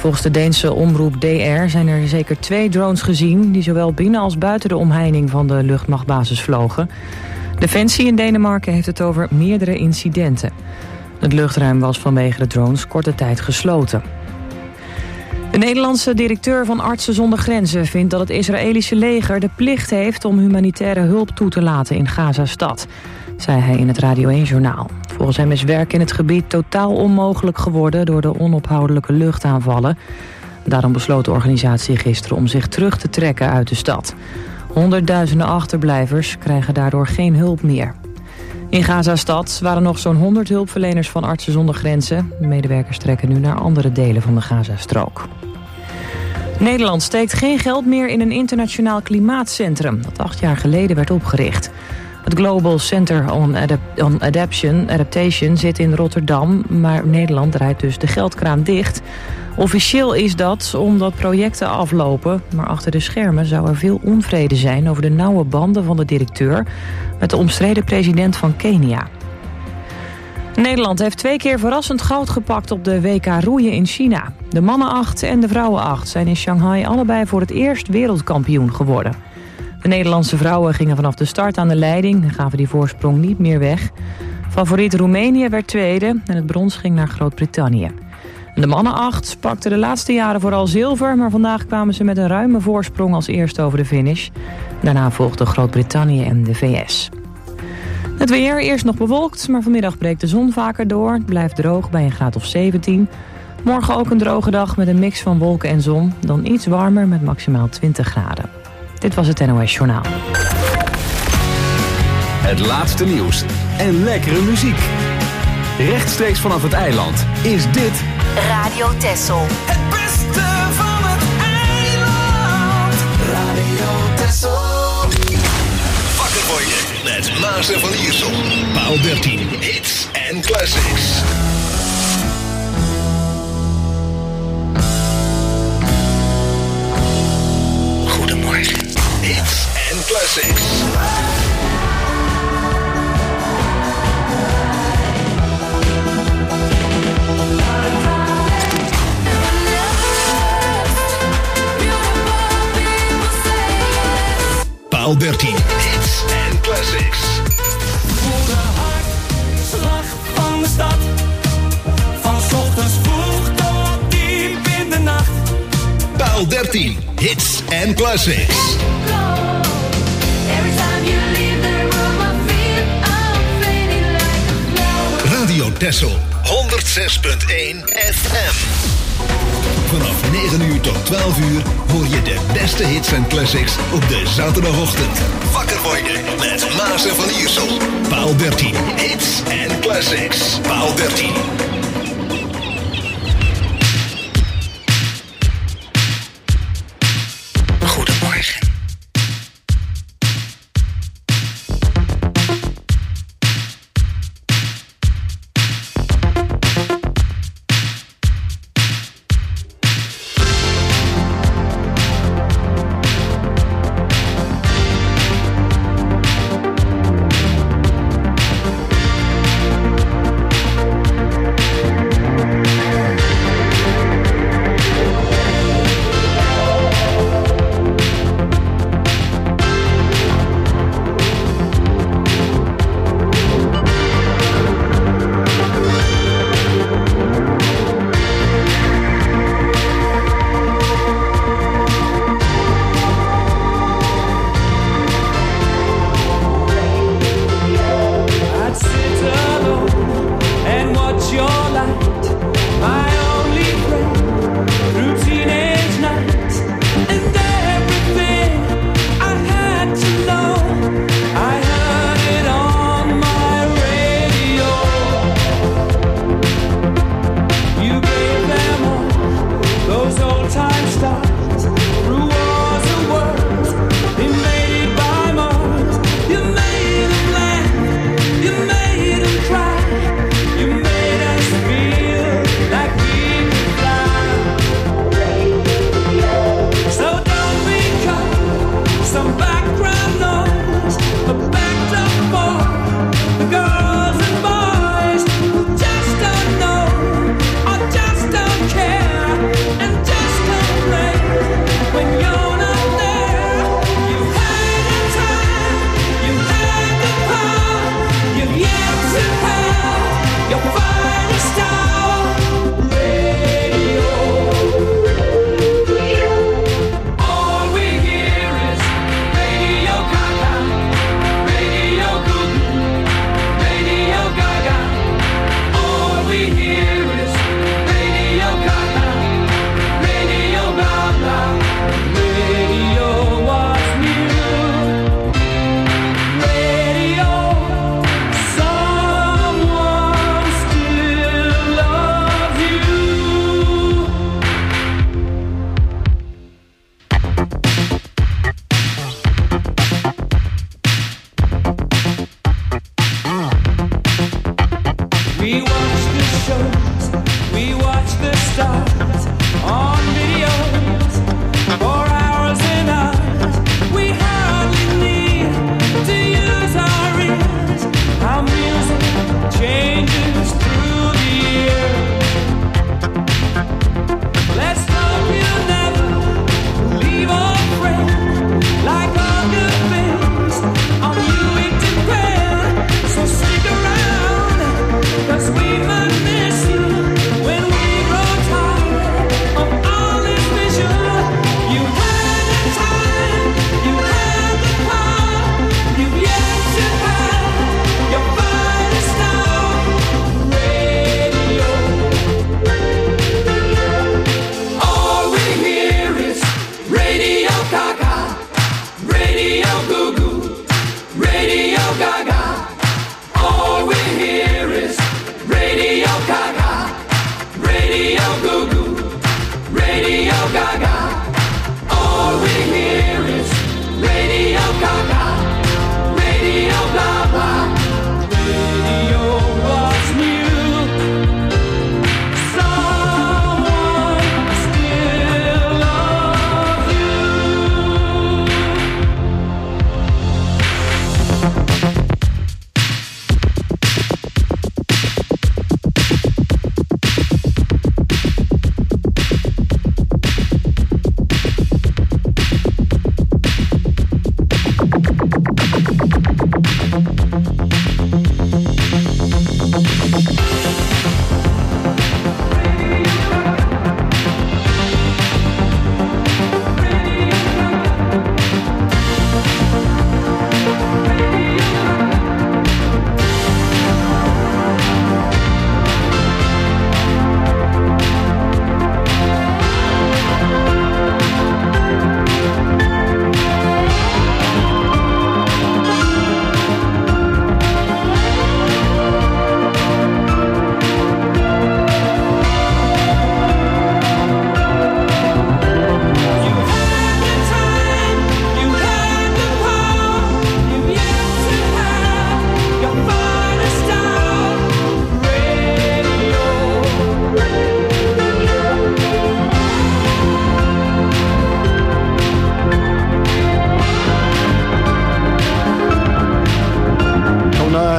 Volgens de Deense omroep DR zijn er zeker 2 drones gezien die zowel binnen als buiten de omheining van de luchtmachtbasis vlogen. Defensie in Denemarken heeft het over meerdere incidenten. Het luchtruim was vanwege de drones korte tijd gesloten. De Nederlandse directeur van Artsen zonder Grenzen vindt dat het Israëlische leger de plicht heeft om humanitaire hulp toe te laten in Gaza-stad, zei hij in het Radio 1-journaal. Volgens hem is werk in het gebied totaal onmogelijk geworden door de onophoudelijke luchtaanvallen. Daarom besloot de organisatie gisteren om zich terug te trekken uit de stad. Honderdduizenden achterblijvers krijgen daardoor geen hulp meer. In Gaza-stad waren nog zo'n 100 hulpverleners van Artsen zonder Grenzen. De medewerkers trekken nu naar andere delen van de Gazastrook. Nederland steekt geen geld meer in een internationaal klimaatcentrum dat 8 jaar geleden werd opgericht. Het Global Center on Adaptation zit in Rotterdam, maar Nederland draait dus de geldkraan dicht. Officieel is dat omdat projecten aflopen, maar achter de schermen zou er veel onvrede zijn over de nauwe banden van de directeur met de omstreden president van Kenia. Nederland heeft 2 keer verrassend goud gepakt op de WK roeien in China. De mannen-8 en de vrouwen-8 zijn in Shanghai allebei voor het eerst wereldkampioen geworden. De Nederlandse vrouwen gingen vanaf de start aan de leiding en gaven die voorsprong niet meer weg. Favoriet Roemenië werd tweede en het brons ging naar Groot-Brittannië. De mannen-8 pakten de laatste jaren vooral zilver, maar vandaag kwamen ze met een ruime voorsprong als eerste over de finish. Daarna volgden Groot-Brittannië en de VS. Het weer, eerst nog bewolkt, maar vanmiddag breekt de zon vaker door. Het blijft droog bij een graad of 17. Morgen ook een droge dag met een mix van wolken en zon. Dan iets warmer met maximaal 20 graden. Dit was het NOS Journaal. Het laatste nieuws en lekkere muziek. Rechtstreeks vanaf het eiland is dit Radio Texel. Het beste van het eiland. Radio Texel. Wakker worden met Maas en Van Iersel. Paal 13, hits en classics. Goedemorgen, hits en classics. Paal 13, hits en classics. Voor de hartslag van de stad. Van 's ochtends vroeg tot diep in de nacht. Paal 13, hits en classics. Radio Texel, 106.1 FM. Vanaf 9 uur tot 12 uur hoor je de beste hits en classics op de zaterdagochtend. Wakker worden met Maas en Van Iersel. Paal 13, hits en classics. Paal 13. Goedemorgen.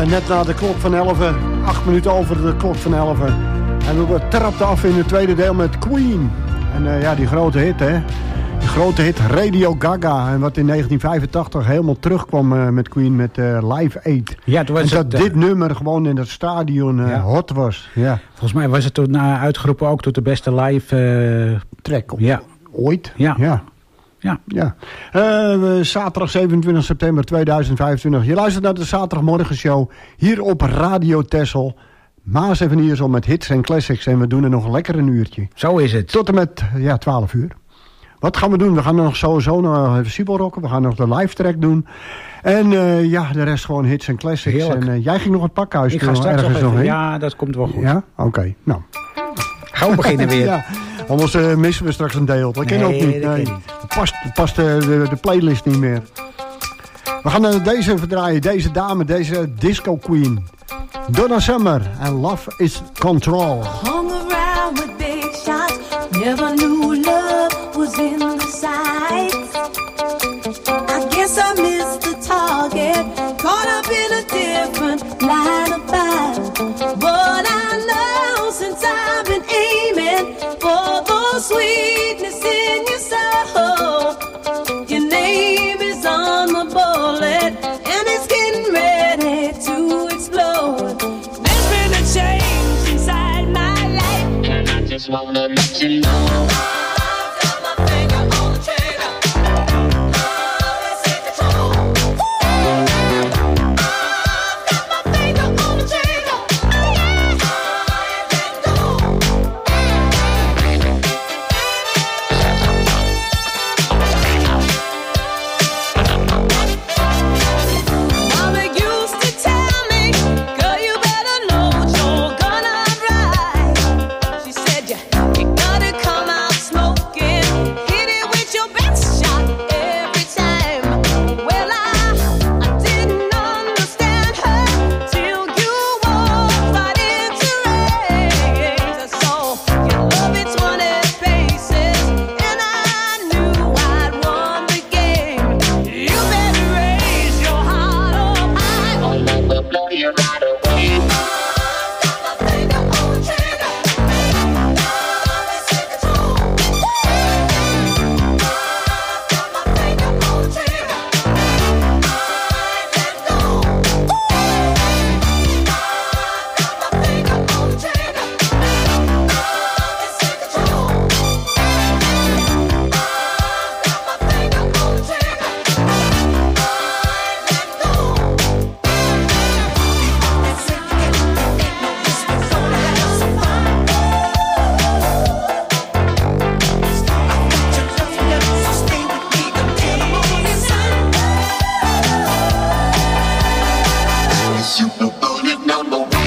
net na de klok van 11. 8 minuten over de klok van 11. En we trapten af in het tweede deel met Queen. En die grote hit, hè. De grote hit Radio Gaga. En wat in 1985 helemaal terugkwam met Queen met Live Aid. Ja, toen was en dat dit nummer gewoon in het stadion hot was. Ja. Volgens mij was het toen uitgeroepen ook tot de beste live track. Ja. Ooit. Ja. Zaterdag 27 september 2025. Je luistert naar de zaterdagmorgenshow hier op Radio Texel. Maas even hier zo met hits en classics. En we doen er nog lekker een uurtje. Zo is het. Tot en met 12 uur. Wat gaan we doen? We gaan nog sowieso nog even Siebelrocken. We gaan nog de live track doen. En de rest gewoon hits en classics. Heerlijk. En jij ging nog het pakhuis. Ik ga straks ergens nog even. heen. Ja, dat komt wel goed. Ja? Oké. Nou. Gauw beginnen weer. Ja. Anders missen we straks een deel. Dat ken ook niet. Nee. Past de playlist niet meer. We gaan deze verdraaien. Deze dame, deze disco queen. Donna Summer. And Love is Control. Hung around with big shots. Never knew love was in the sights. I guess I missed the target. Caught up in a different line of fire. But I know since I've been aiming for the sweetness in your soul. Your name is on the bullet and it's getting ready to explode. There's been a change inside my life and I just wanna let you know. I've got my finger on the trigger. Love is in control. I've got my finger on the trigger. Let go. Mama used to tell me, girl, you better load your gun up right. She said you gotta come out smoking, hit it with your best shot every time. Well, I didn't understand her till you walked right into range. I saw your love it 20 paces, and I knew I'd won the game. You better raise your heart up high, or I will blow you right away. I've got my finger on the trigger. Love is in control. I've got my finger on the trigger. Let go. I've got my finger on the trigger. Love is in control. I've got my finger on the trigger. Super bullet number one.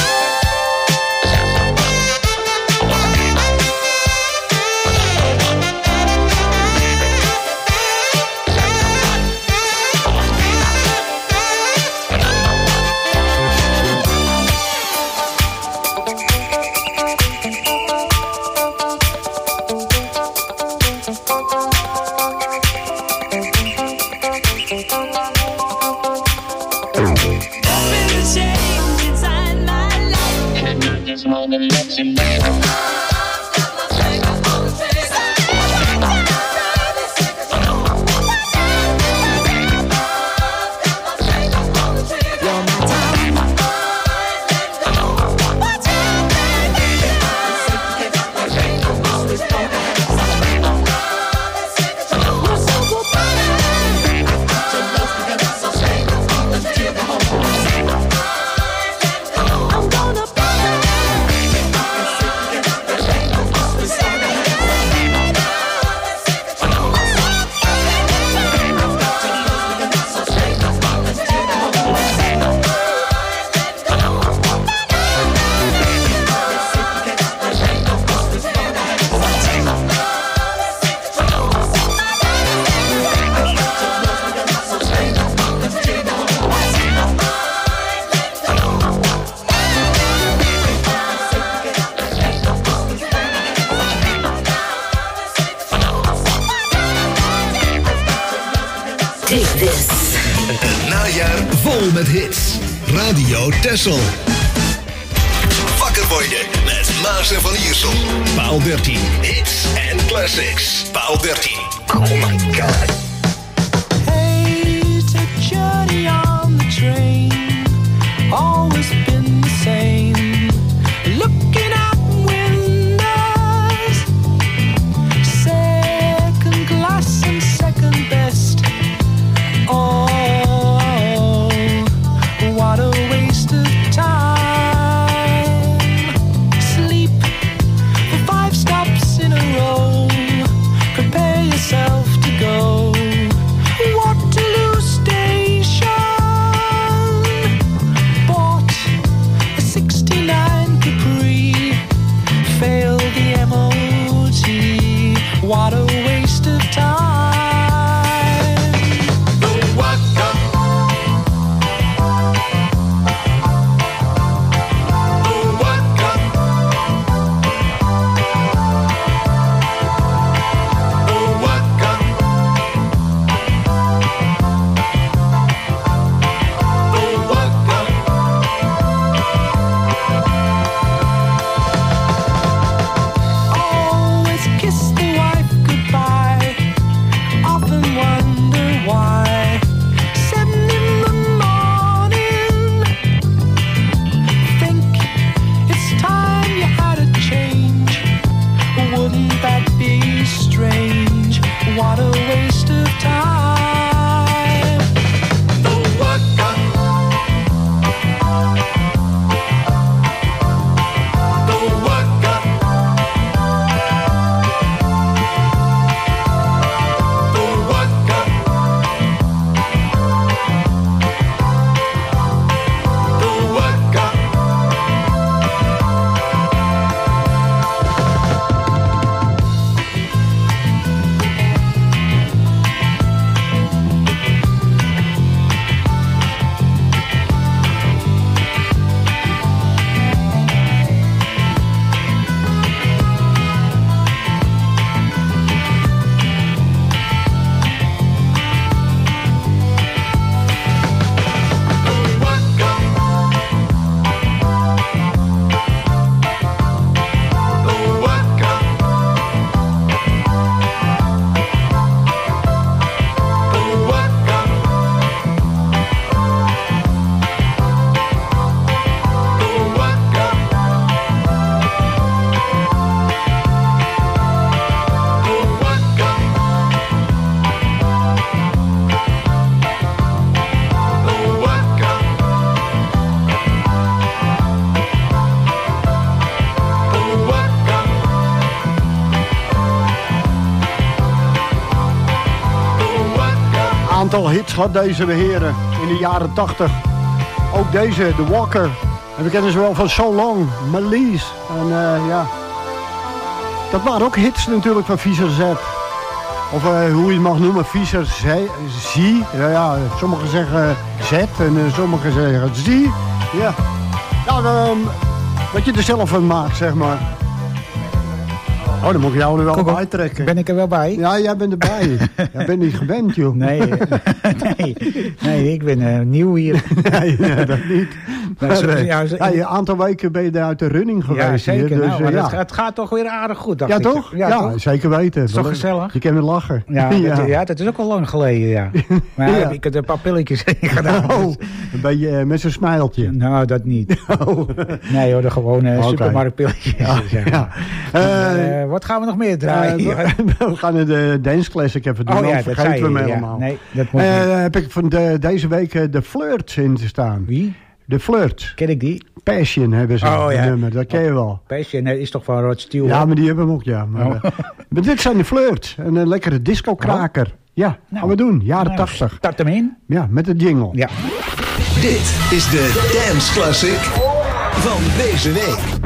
There's been a change inside my life, and I just wanna let you know. I've got my finger on the trigger. Love is in control. I've got my finger on the trigger. You're my time. Let go. What's your baby? Love is in control. You're so good, baby. I've got your love together, so shake it on the trigger. I'm gonna put Een najaar vol met hits. Radio Texel. Wakker worden met Maas en Van Iersel. Paal 13. Hits and classics. Paal 13. Oh my god. Hey, take journey on the train. Always been the same. Looking out windows. Second class and second best. Oh, what a waste of time. Sleep for 5 stops in a row. Prepare yourself to go. Waterloo Station. Bought a 69 Capri. Failed the MOT. What a waste of time. The Waka. The Waka. The Waka. The Waka. Always kiss the wife goodbye. Often wonder why. 7 in the morning. Think it's time you had a change. Wouldn't that be strange? What a waste of time. The Waka. The Waka. The Waka. The Waka. Aantal hits had deze beheren in de jaren 80. Ook deze, The Walker. En we kennen ze wel van So Long, Malise. En ja, dat waren ook hits natuurlijk van Fischer Z. Of hoe je het mag noemen, Fischer Z. Ja, sommigen zeggen Z en sommigen zeggen Z. Ja, nou, wat je er zelf van maakt, zeg maar. Oh, dan moet ik jou er wel bij trekken. Ben ik er wel bij? Ja, jij bent erbij. Jij bent niet gewend, joh. Nee, ik ben nieuw hier. Nee, dat niet. Nee, een aantal weken ben je daar uit de running geweest. Ja, zeker. Hier, dus, nou, maar het gaat toch weer aardig goed, dacht ja, ik. Toch? Ja, zeker weten. Het is toch gezellig? Je kan weer lachen. Ja, dat is ook al lang geleden, ja. Maar ja, ik heb een paar pilletjes gedaan. Oh, een beetje met zo'n smijltje. Nou, dat niet. Oh. Nee hoor, de gewone supermarktpilletjes. Ja. Wat gaan we nog meer draaien? We gaan de Dance Classic even doen. Ja, vergeten we hem helemaal. Nee, dat moet niet. Heb ik van deze week de Flirts in te staan. Wie? De Flirts. Ken ik die? Passion hebben ze, ja. nummer. Dat ken je wel. Passion is toch van Rod Stewart? Ja, maar die hebben hem ook, ja. Maar, maar dit zijn de Flirts. Een lekkere disco-kraker. Ja, gaan we doen. Jaren 80. Start hem in. Ja, met de jingle. Ja. Dit is de Dance Classic van deze week.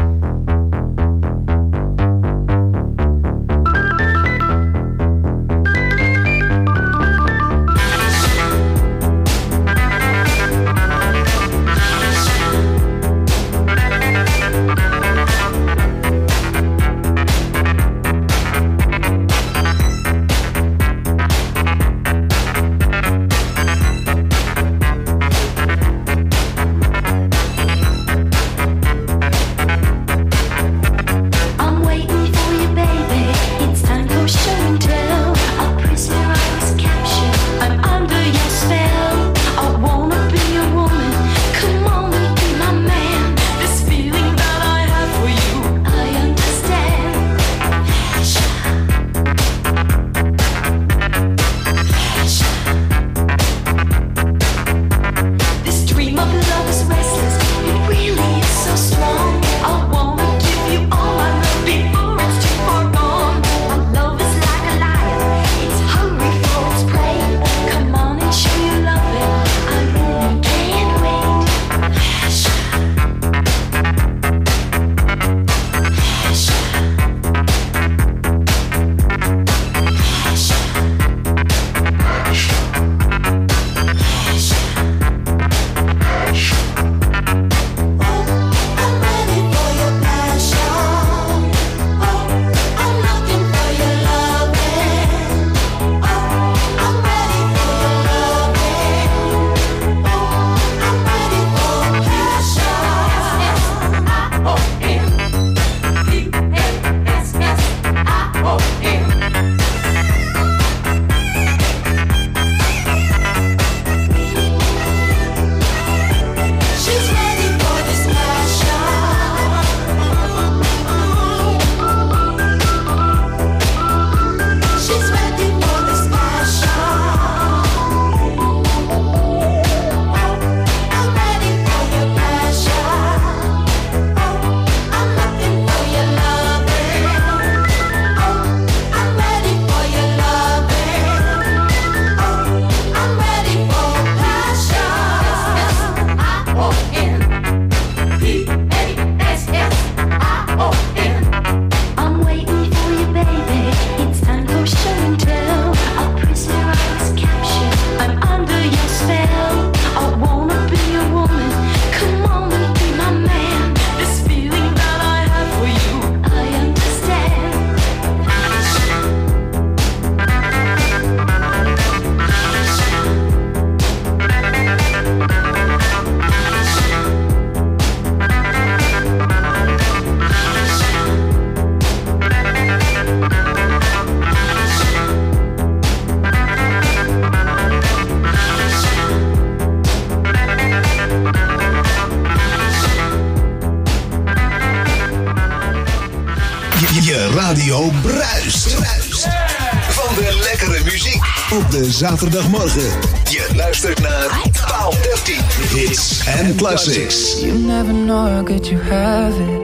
bruist. Van de lekkere muziek op de zaterdagmorgen. Je luistert naar Paal 13 Hits and Classics. You never know how good you have it.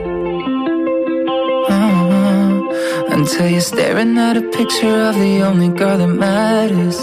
Until you're staring at a picture of the only girl that matters.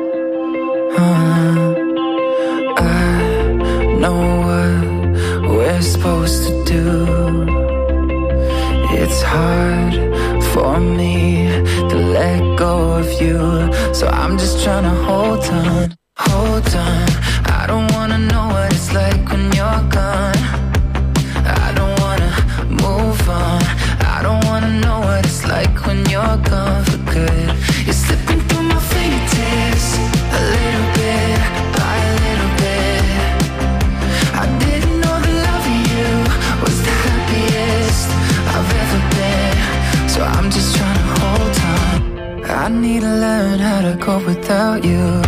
I know what we're supposed to do. It's hard for me to let go of you, so I'm just trying to hold on. I don't wanna know what it's like when you're gone. I don't wanna move on. I don't wanna know what it's like when you're gone for good. You're slipping through my fingertips, a little bit by a little bit. I didn't know the love of you was the happiest I've ever been, so I'm just trying to hold on. I need to learn how to go without you.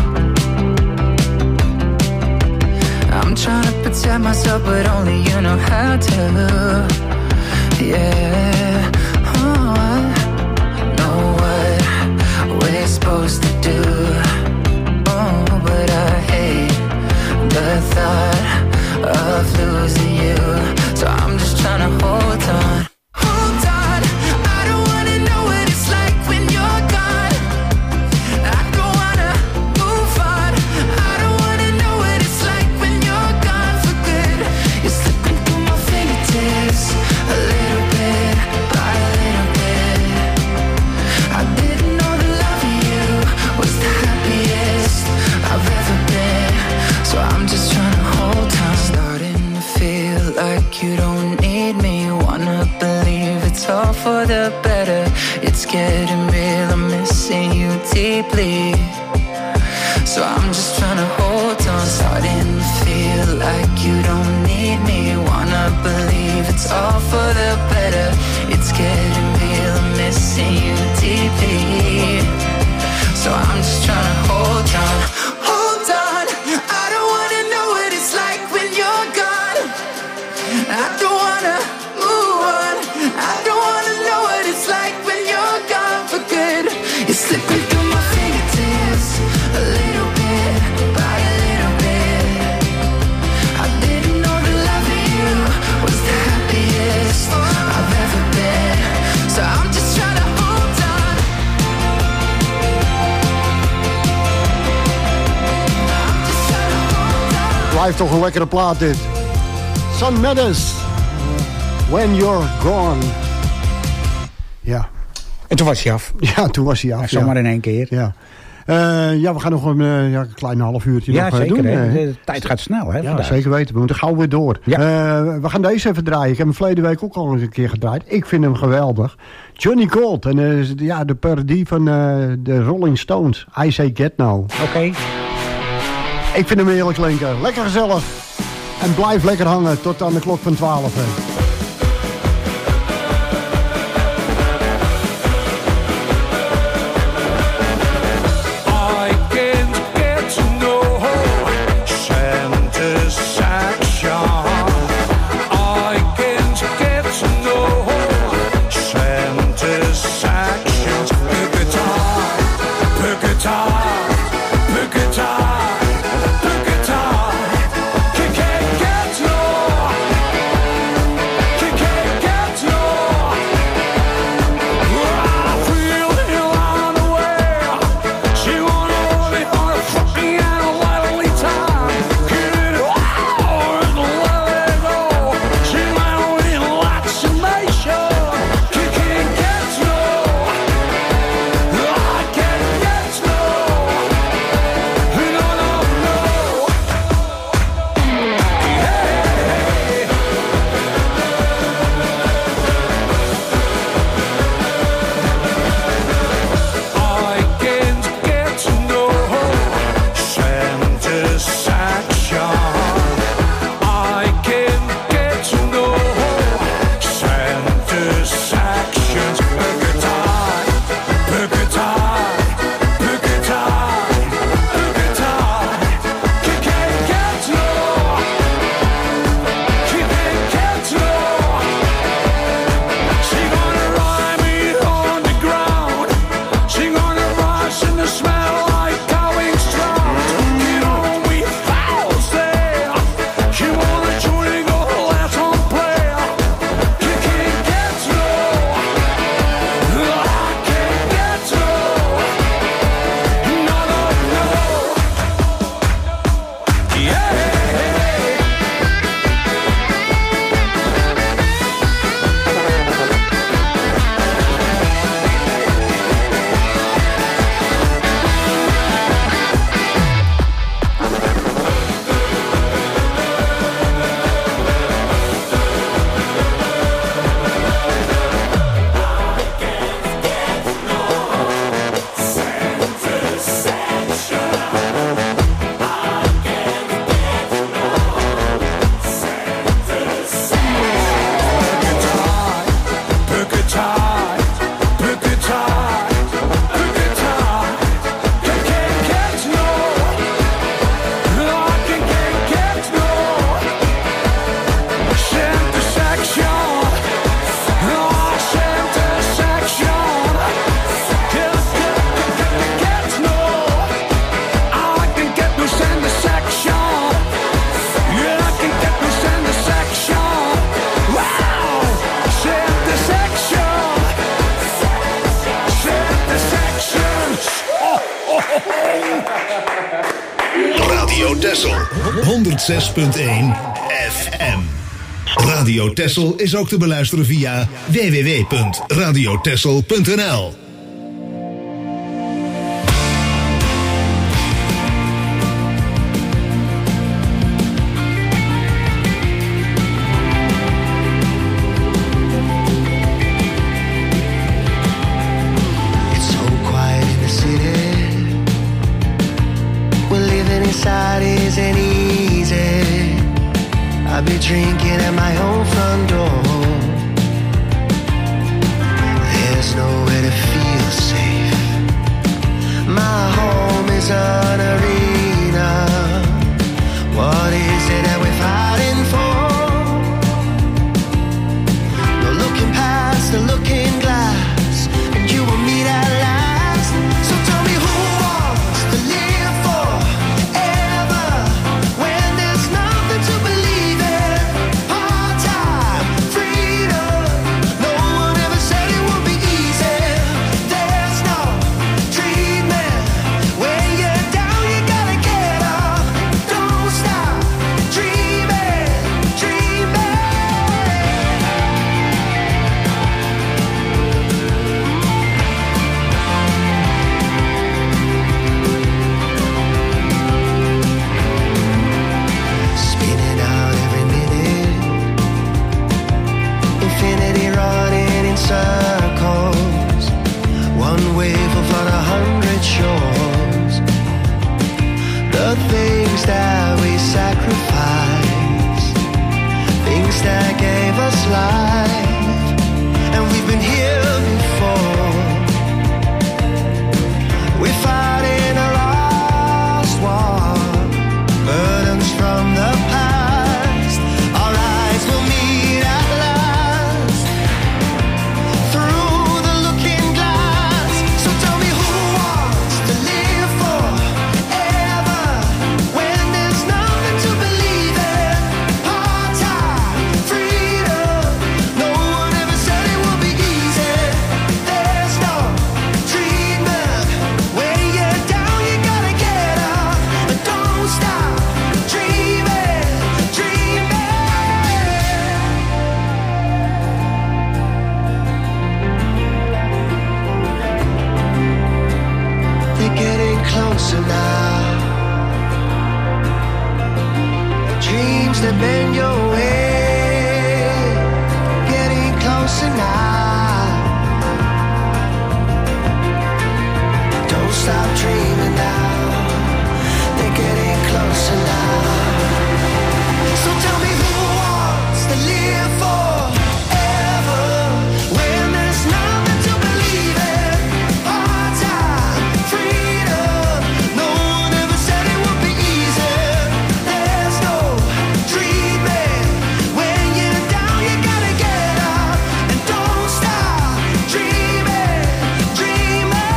I'm trying to protect myself, but only you know how to. Yeah, oh, I know what we're supposed to do. Oh, but I hate the thought of losing you, so I'm just trying to hold on. Hold on, I don't wanna know what it's like when you're gone. I don't wanna move on. I don't wanna know what it's like when you're gone for good. You're slipping through my fingertips, a little bit by a little bit. I didn't know the love of you was the happiest I've ever been, so I'm just trying to hold on. Starting to feel like you don't need me. Wanna believe it's all for the better. It's getting real, I'm missing you deeply, so I'm just trying to hold on. Starting to feel like you don't need me. Wanna believe it's all for the better. It's getting real, I'm missing you deeply, so I'm just trying to hold on. Hold on, I don't wanna know what it's like when you're gone. I don't wanna move on. I don't wanna know what it's like when you're gone for good. You're slipping through my fingertips, a little bit by a little bit. I didn't know the love of you was the happiest I've ever been, so I'm just trying to hold on. I'm just trying to hold on. Blijft toch een lekkere plaat dit. Sun Meadows, When You're Gone. Ja. En toen was hij af. Ja, toen was hij af. Zomaar in één keer. Ja. Ja, we gaan nog een klein half uurtje nog zeker, doen. De tijd gaat snel, hè? Ja, vandaag. zeker weten. We moeten gauw weer door. Ja. We gaan deze even draaien. Ik heb hem verleden week ook al een keer gedraaid. Ik vind hem geweldig. Johnny Gold. En de parodie van de Rolling Stones. I Say Get Now. Oké. Ik vind hem heerlijk klinken. Lekker gezellig. En blijf lekker hangen tot aan de klok van 12. Texel 106.1 FM. Radio Texel is ook te beluisteren via www.radiotexel.nl. Drinking at my own front door. There's nowhere to feel safe. My home is an arena. What is it that we're fighting for? No looking past the looking glass, and you will meet at last. So tell me who wants to live forever when there's nothing to believe in. Circles, one wave of 100 shores. The things that we sacrifice, things that gave us life, and we've been here before. We're fighting a lost war, burdens from the past. Our eyes will meet at last through the looking glass. So tell me who wants to live forever when there's nothing to believe in. Part-time freedom. No one ever said it would be easy. There's no treatment. When you're down, you gotta get up. But don't stop dreaming, dreaming. They're getting closer now. Dreams that bend your way, getting closer now. Don't stop dreaming now. They're getting closer now. So tell me who wants to live forever when there's nothing to believe in. Part-time freedom. No one ever said it would be easy. There's no treatment. When you're down, you gotta get up. And don't stop dreaming, dreaming.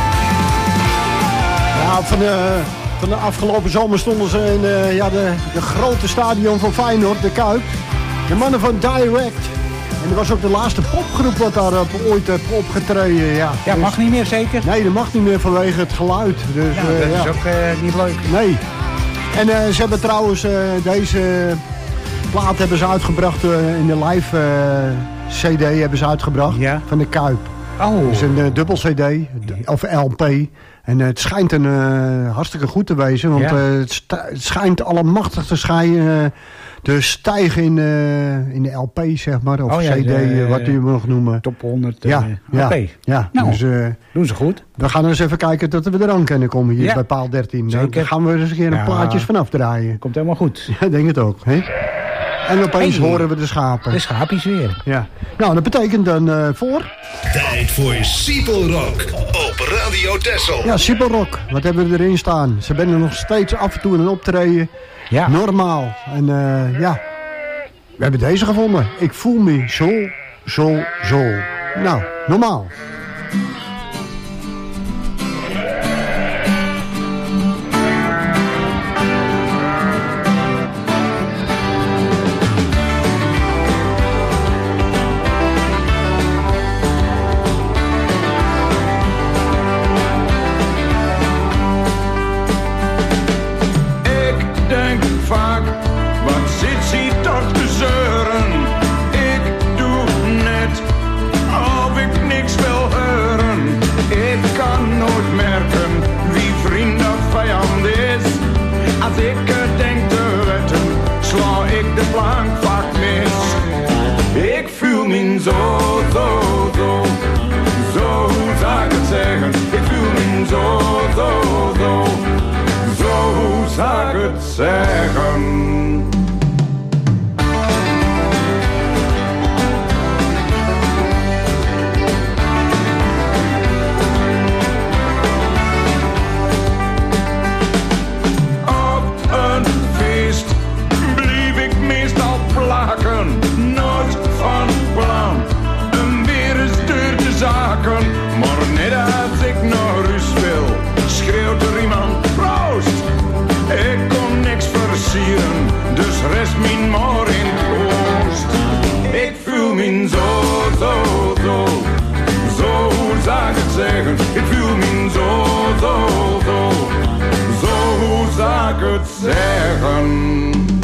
Ja, van de afgelopen zomer stonden ze in de grote stadion van Feyenoord, de Kuip. De mannen van Direct. En dat was ook de laatste popgroep wat daar ooit heeft opgetreden. Ja, Ja, mag niet meer zeker? Nee, dat mag niet meer vanwege het geluid. Dus, Ja, dat is ook niet leuk. Nee. En ze hebben trouwens deze plaat hebben ze uitgebracht in de live CD hebben ze uitgebracht van de Kuip. Oh. Het is een dubbel CD, of LP. En het schijnt een hartstikke goed te wezen, want het schijnt allemachtig te stijgen in de LP, zeg maar, of CD, wat u mag noemen. Top 100. Oké. Ja, nou, dus, doen ze goed. we gaan eens even kijken dat we eraan kunnen komen hier bij paal 13. Zeker. Daar gaan we eens een keer een plaatjes vanaf draaien. Komt helemaal goed. Ja, denk het ook. Hè? En opeens horen we de schapen. De schaapjes weer. Ja. Nou, dat betekent dan voor... Tijd voor Siepel Rock op Radio Texel. Ja, Siepel Rock. Wat hebben we erin staan? Ze zijn er nog steeds af en toe een optreden. Ja. Normaal. En we hebben deze gevonden. Ik voel me zo. Nou, normaal. Ik denk het zeggen. Nooit van plan, een weer eens deur te zaken. Maar net als ik naar rust wil, schreeuwt er iemand proost. Ik kon niks versieren, dus rest mijn maar in troost. Ik voel me zo, zou ik het zeggen. Ik voel me zo, zou ik het zeggen.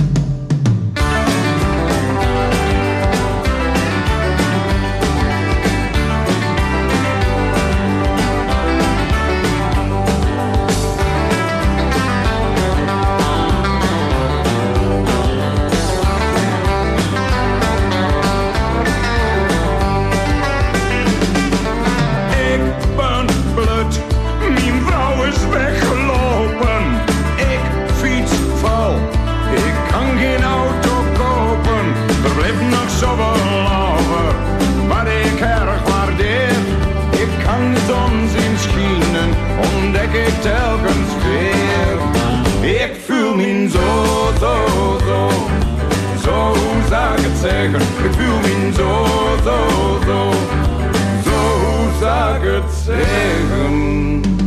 Ontdek ik telkens weer. Ik voel me zo, zou ik het zeggen. Ik voel me zo, zou ik het zeggen.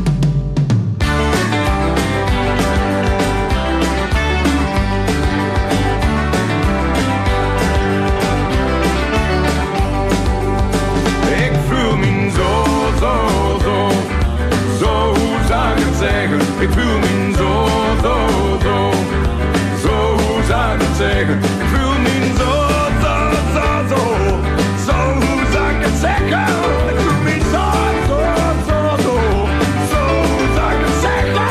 Ik voel me zo, ik voel me zo, zou ik het zeggen. Ik voel me zo, zou ik het zeggen. Ik voel me zo, zou ik het zeggen.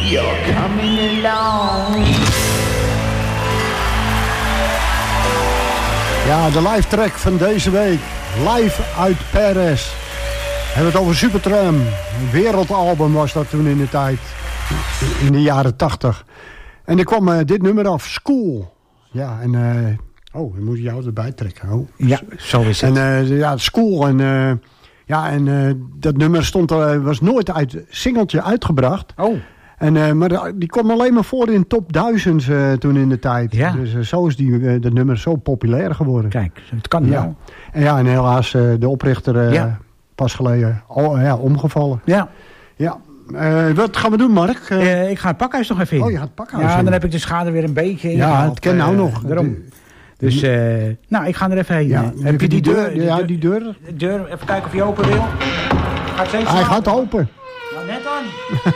You're coming along. Ja, de live track van deze week. Live uit Paris. We hebben het over Supertramp. Een wereldalbum was dat toen in de tijd. In de jaren 80. En er kwam dit nummer af. School. Ja, en... dan moet je jou erbij trekken. Oh. Ja, zo is het. En ja, School. En, dat nummer was nooit singeltje uitgebracht. Oh. En, maar die kwam alleen maar voor in top 1000 toen in de tijd. Ja. Dus zo is dat nummer zo populair geworden. Kijk, het kan wel. En helaas de oprichter pas geleden omgevallen. Ja. Ja. Wat gaan we doen, Mark? Ik ga het pakhuis nog even in. Oh, je gaat het pakhuis in. in. Dan heb ik de schade weer een beetje ingehaald. Ja, het ken nou nog. Daarom. Dus, ik ga er even heen. Ja, heb je die deur? Ja, die deur. De deur, even kijken of hij open wil. Hij gaat open. Nou, net dan.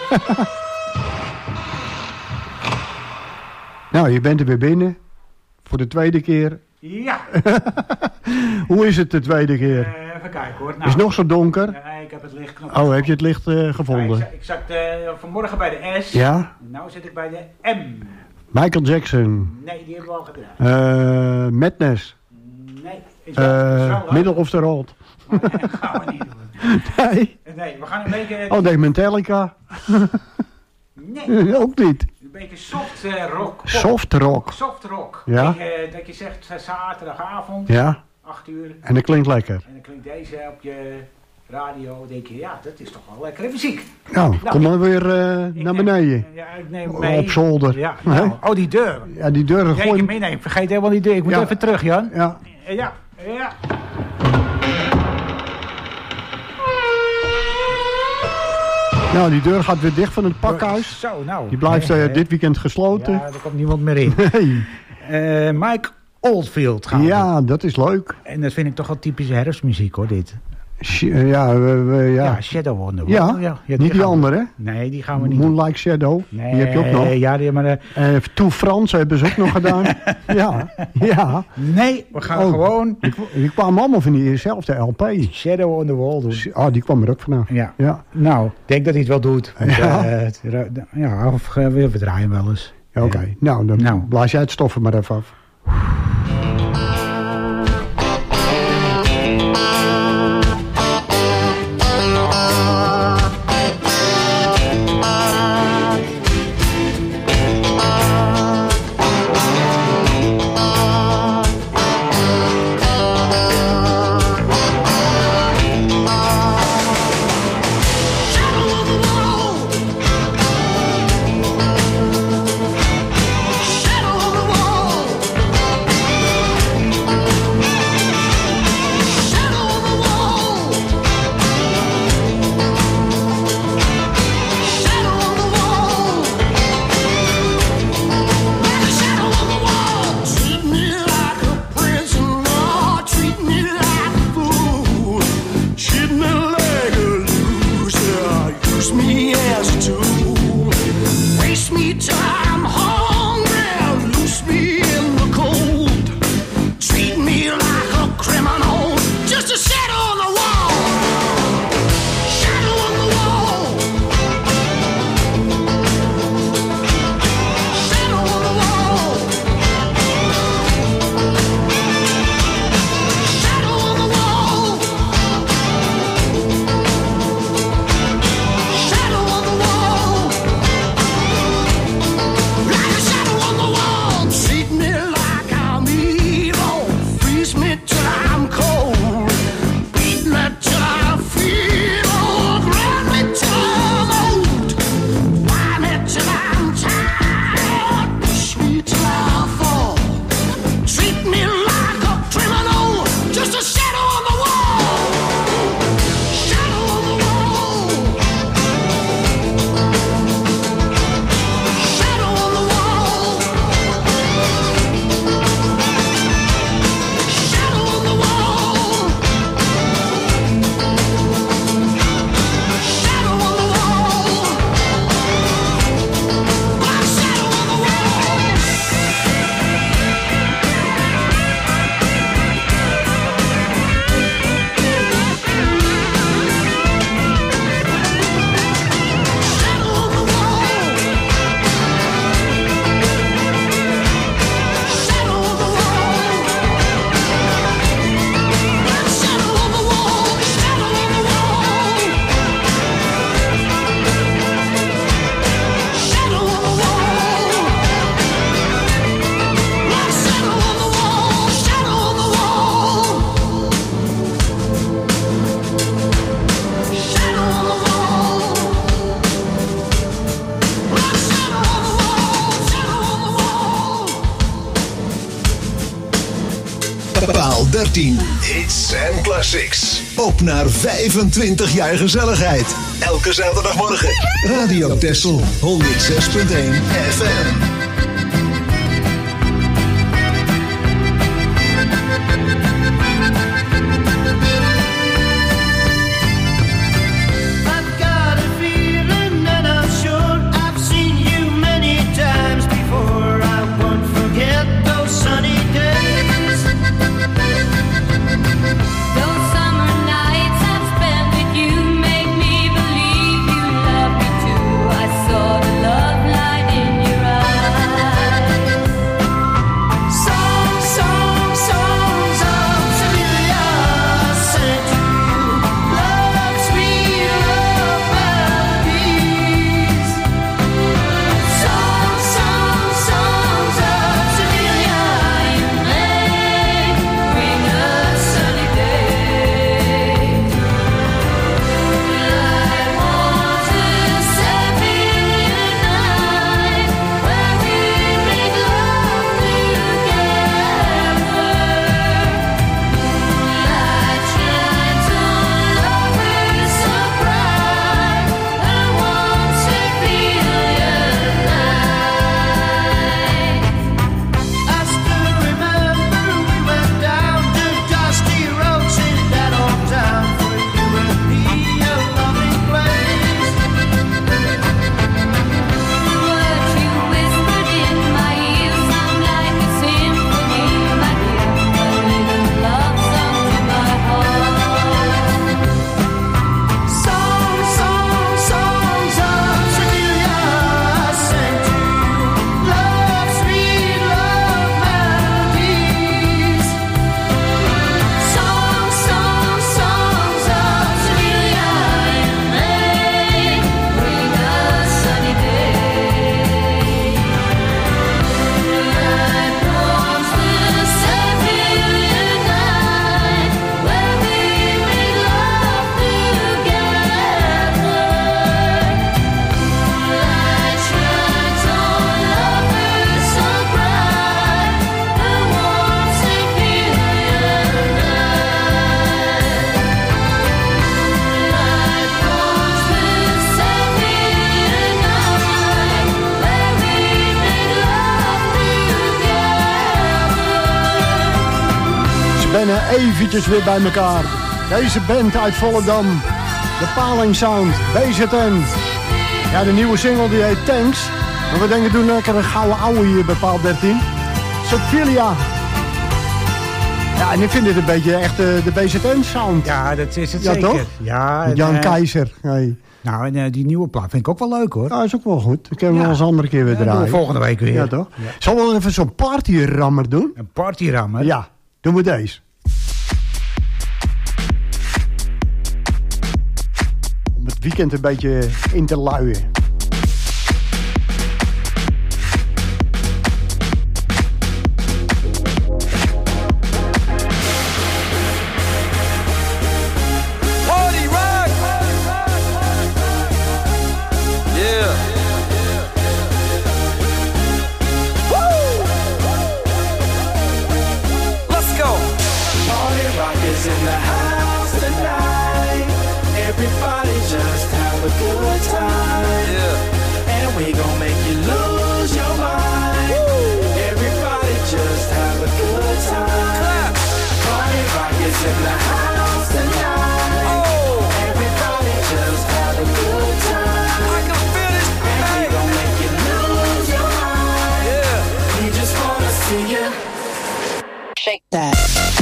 Nou, je bent er weer binnen. Voor de tweede keer. Ja. Hoe is het de tweede keer? Even kijken hoor. Nou, is het nog zo donker? Nee, ik heb het licht knop. Oh, heb je het licht gevonden? Ja, ik zat vanmorgen bij de S. Ja? Nu zit ik bij de M. Michael Jackson. Nee, die hebben we al gedraaid. Madness. Nee. Is wel Middle of the Road. Maar dat gaan we niet doen. Nee. Nee, we gaan een beetje... Oh, nee, Metallica. Nee. Ook niet. Een beetje soft rock. Soft rock. Soft rock. Ja. Dat je zegt zaterdagavond, Ja. 8 uur. En dat klinkt lekker. En dan klinkt deze op je radio. Denk je, ja, dat is toch wel lekkere muziek. Nou, kom maar weer naar beneden. Ja, ik neem mee. Op zolder. Ja, nou, oh, die deur. Ja, die deur. Ja, ik meeneem. Vergeet helemaal die deur. Ik moet even terug, Jan. Ja. Ja. Nou, die deur gaat weer dicht van het pakhuis. Zo, nou. Die blijft dit weekend gesloten. Ja, er komt niemand meer in. Nee. Mike Oldfield gaan we doen. Ja, dat is leuk. En dat vind ik toch wel typische herfstmuziek hoor, dit. Ja, Shadow on the Wall. Ja, niet die andere. Nee, die gaan we niet Moonlight Shadow, nee, die heb je ook nog. Ja, maar... Toe Frans hebben ze ook nog gedaan. Ja. Nee, we gaan gewoon... Die kwamen allemaal van diezelfde LP. Shadow on the Wall doen. Oh, die kwam er ook vanaf. Ja. Nou, ik denk dat hij het wel doet. Want, of we draaien wel eens. Oké. Nou, dan blaas jij het stoffen maar even af. tot 13. Hits and classics. Op naar 25 jaar gezelligheid. Elke zaterdagmorgen. Radio Texel 106.1 FM. Eventjes weer bij elkaar. Deze band uit Volendam. De Paling Sound. BZN. Ja, de nieuwe single die heet Tanks. Maar we denken doen lekker een gouden ouwe hier bij paal 13. Subfilia. Ja, en ik vind dit een beetje echt de BZN sound. Ja, dat is het ja, zeker. Toch? Ja, en, Jan Keizer. Hey. Nou, en die nieuwe plaat vind ik ook wel leuk, hoor. Ja, is ook wel goed. Ik kan hem wel eens andere keer weer draaien. Doen we volgende week weer. Ja, toch? Ja. Zullen we even zo'n partyrammer doen? Een partyrammer? Ja, doen we deze. Om het weekend een beetje in te luien. Shake that.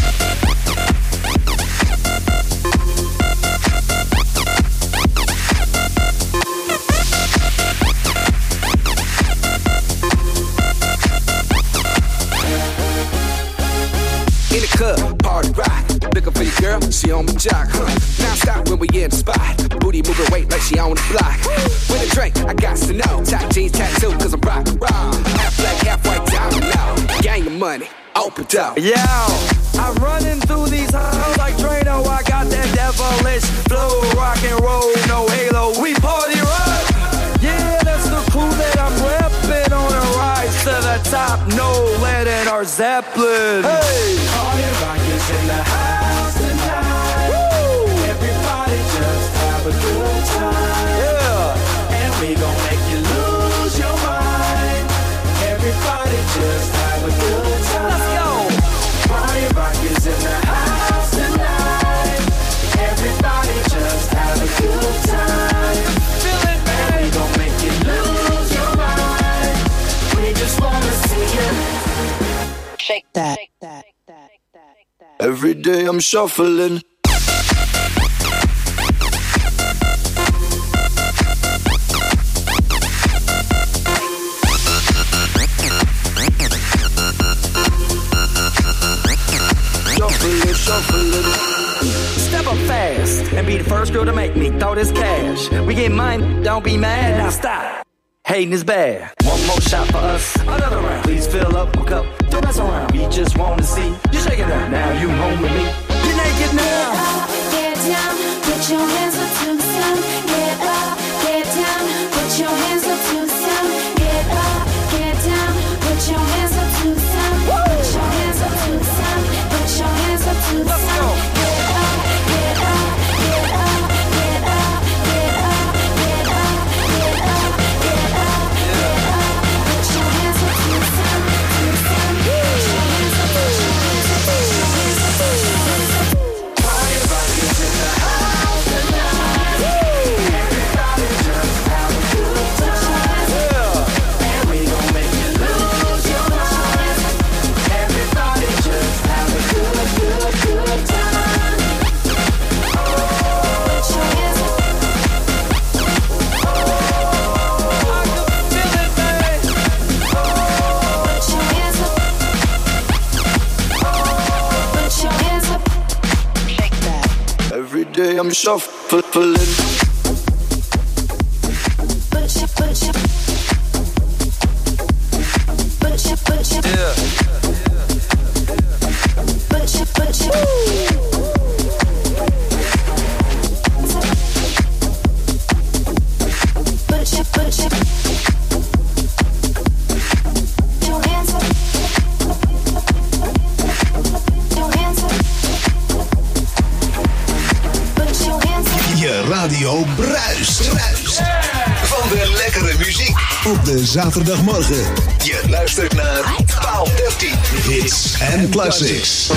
In the club, party rock. Looking for your girl, she on my jock. Now stop when we in the spot. Booty moving weight like she on the block. With a drink, I got to know. Tight jeans, tattoo, cause I'm rock. Half black, half white, diamond now. Gang of money, open up. Yo, I'm running through these halls like Drano. I got that devilish flow, rock and roll, no halo. We party rock. Yeah, that's the crew that I'm repping on a rise to the top. No less. Fred and our Zeppelin. Hey! Party rock is in the house tonight. Woo! Everybody just have a good time. Yeah! And we gon' make you lose your mind. Everybody just have a good time. Let's go! Party rock is in the house tonight. Everybody just have a good time. Feel it, man! And we gon' make you lose your mind. We just wanna see you Shake that. Every day I'm shuffling. Shuffling. Step up fast and be the first girl to make me throw this cash. We get mine, don't be mad. Now stop. Hating is bad. One more shot for us, another round. Please fill up my cup, don't mess around. We just want to see you shake it out. Now you home with me. You're naked now. Get up, get down, put your hands up to the sun. Get up, get down, put your hands up to the sun. Get up, get down, put your hands up to the sun. Put your hands up to the sun. Put your hands up to the sun. Get up, get up, get up, get up, get up, get up, get up, get up, get up. Put your hands up to the sun, to the sun. Put your hands up, put your hands up, put your hands up, put your hands up. Party rock is in the house tonight. Everybody just have a good time. And we gon' make you lose your mind. Everybody just have a good, good, good time. Put your hands up. Feel it, man. Put your hands up. Put your hands up. Shake that. Every day I'm shuffling. Put your, put your. Put your, put your. Yeah. Put your, put your. Put your, put your. Your hands up. Your hands up. Put your hands up. Je radio bruist. Van de lekkere muziek op de zaterdagmorgen. Je luistert naar Paal 13. Hits en classics.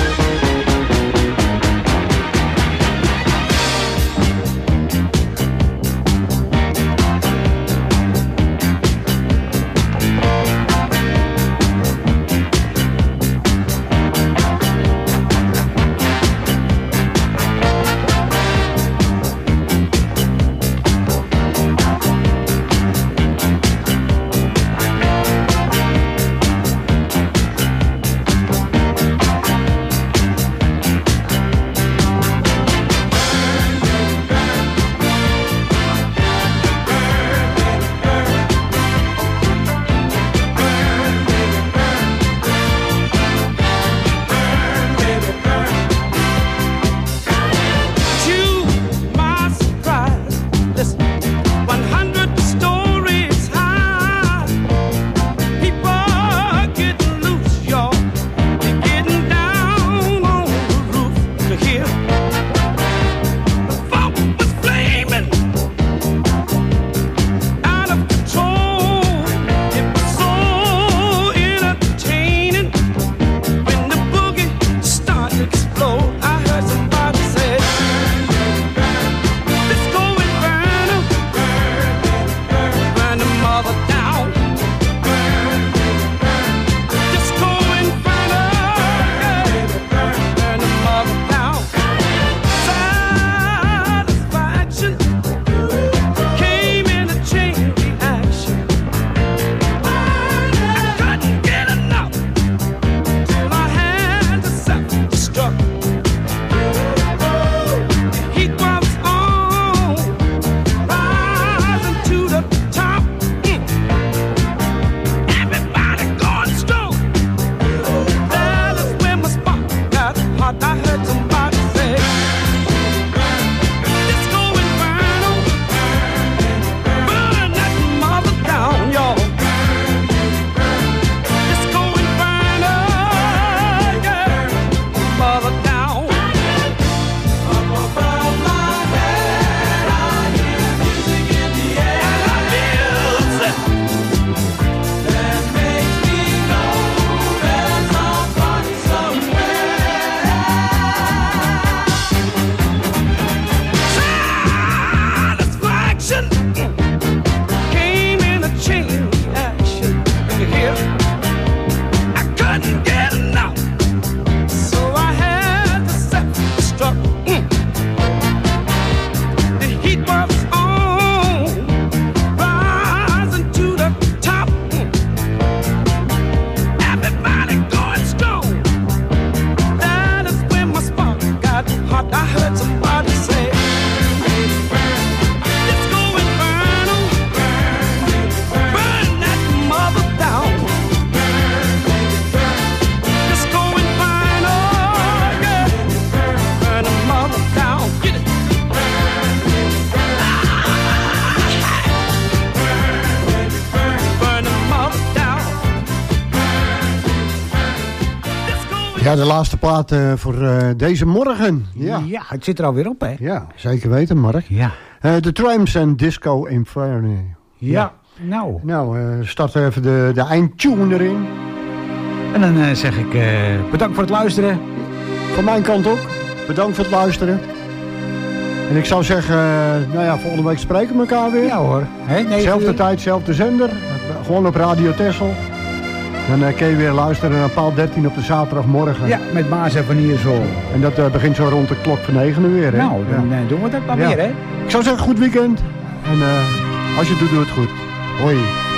Ja, de laatste plaat voor deze morgen. Ja, het zit er alweer op, hè? Ja, zeker weten, Mark. Ja. De Tramps en Disco Inferno. Ja, nou. Nou, starten even de eindtune erin. En dan zeg ik bedankt voor het luisteren. Van mijn kant ook. Bedankt voor het luisteren. En ik zou zeggen, volgende week spreken we elkaar weer. Ja hoor. Zelfde tijd, zelfde zender. Gewoon op Radio Texel. Dan kun je weer luisteren naar paal 13 op de zaterdagmorgen. Ja, met Maas en Van Iersel. En dat begint zo rond de klok van 9 uur weer. Hè? Nou, dan doen we dat maar weer, hè? Ik zou zeggen, goed weekend. En als je het doet, doe het goed. Hoi.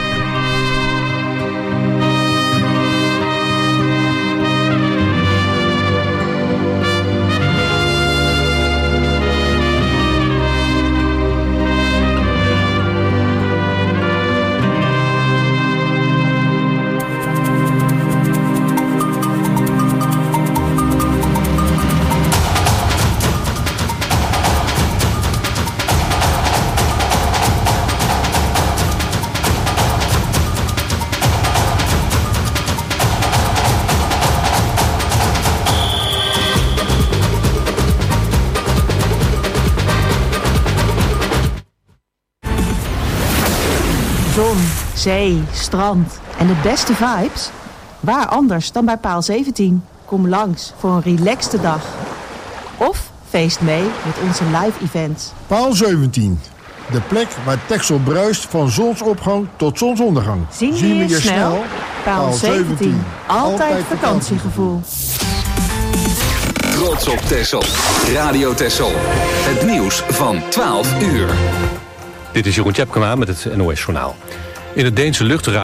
Zon, zee, strand en de beste vibes? Waar anders dan bij paal 17? Kom langs voor een relaxte dag. Of feest mee met onze live events. Paal 17. De plek waar Texel bruist van zonsopgang tot zonsondergang. Zien we je snel? Paal 17. Altijd vakantiegevoel. Trots op Texel. Radio Texel. Het nieuws van 12 uur. Dit is Jeroen Tjepkema met het NOS Journaal. In het Deense luchtruim